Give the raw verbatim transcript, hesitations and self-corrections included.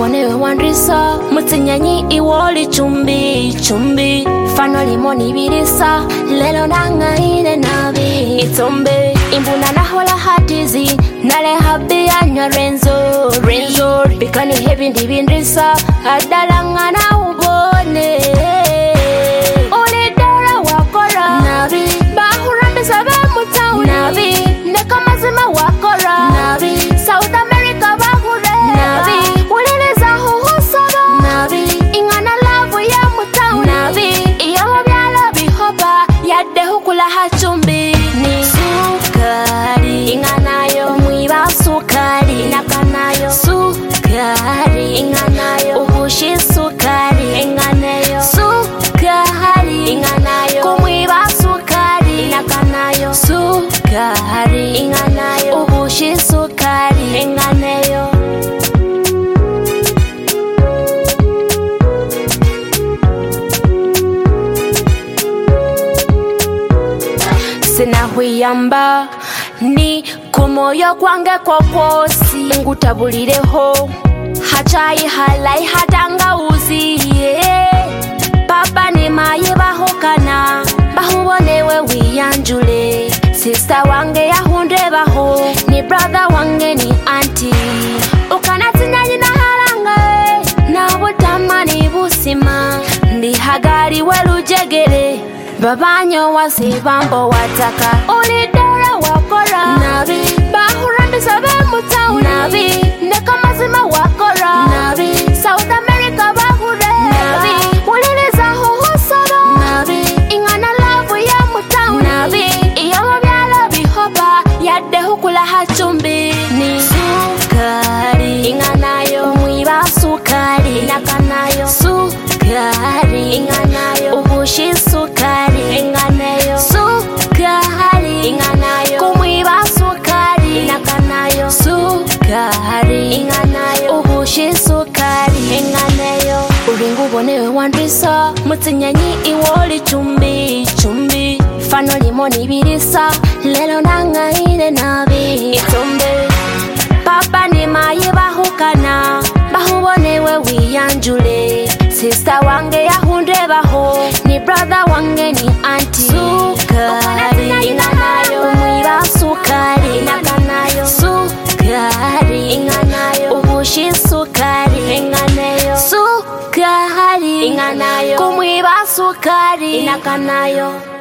ubonewe wandrisa Mutinyanyi iwoli chumbi chumbi Fano limoni birisa Lelo nanga ine nabi Itombe Imbuna na hola hatizi Nale habi anya renzo Renzo Bikani hebi ndibindrisa Adalanga na ubone Olidara wakora Nabi Bahura bisabe mutauni Nabi Neka mazima wakora Nabi South America bahure Nabi Ulileza huhusaba Nabi Ingana lavu ya mutauni Nabi Iyo byala bihoba Yade hukula hachumbi Ni sukari Inganayo Mwiba sukari Nakanayo Sukari Inganayo Ubushi sukari Inganeyo Sukari Inganayo Kumwiba sukari Nakanayo Sukari Inganayo Ubushi sukari Inganeyo Sina huyamba Ni kumoyo kwange kwa kwosi Ngutabulireho Hachayi halai hatanga uziye Papa ni maye bahokana Bahubonewe wiyanjule Sister wange yahunde baho Ni brother wange ni auntie Ukanatinyani na halanga Na butamani busima Ndi hagari welujegere Babanyo wasibambo wataka Ulidara wakora Nabi Bahura bisabe mutauni Nabi Neka mazima wakora Nabi South America bahure Nabi Ulileza huhusaba Nabi Ingana lavu ya mutauni Nabi Iyo byala bihoba Yade hukula hachumbi Ni sukari Inganayo Mwiba sukari Nakanayo Sukari Inganayo Ubushi sukari Inganeyo Sukari Inganayo Kumwiba sukari Nakanayo Sukari Inganayo Ubushi sukari Inganeyo Uringu ubonewe wandrisa Mutinyanyi iwoli chumbi chumbi Fano limoni birisa Lelo nanga ine nabi Itombe Papa ni maye bahukana Bahubonewe wiyanjule Sister wange yahunde baho Ni brother wange ni auntie Sukari Inganayo Mwiba sukari Nakanayo Sukari Inganayo Ubushi sukari Inganeyo Sukari Inganayo Kumwiba sukari Nakanayo